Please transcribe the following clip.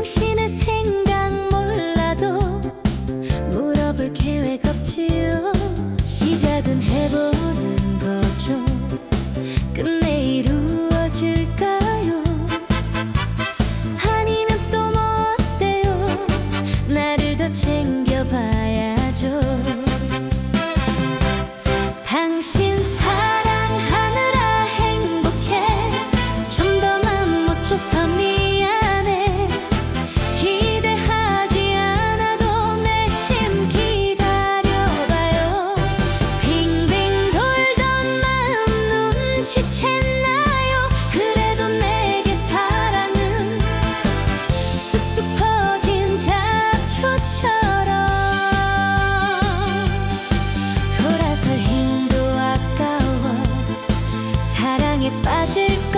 당신의 생각 몰라도 물어볼 계획 없지요. 시작은 해보는 거죠. 끝내 이루어질까요? 아니면 또 뭐 어때요? 나를 더 챙겨봐야죠. 당신 사랑하느라 행복해. 좀 더 맘 못 줘서 미안해. 기대하지 않아도 내심 기다려봐요. 빙빙 돌던 마음 눈치챘나요? 그래도 내게 사랑은 쑥쑥 퍼진 잡초처럼. 돌아설 힘도 아까워. 사랑에 빠질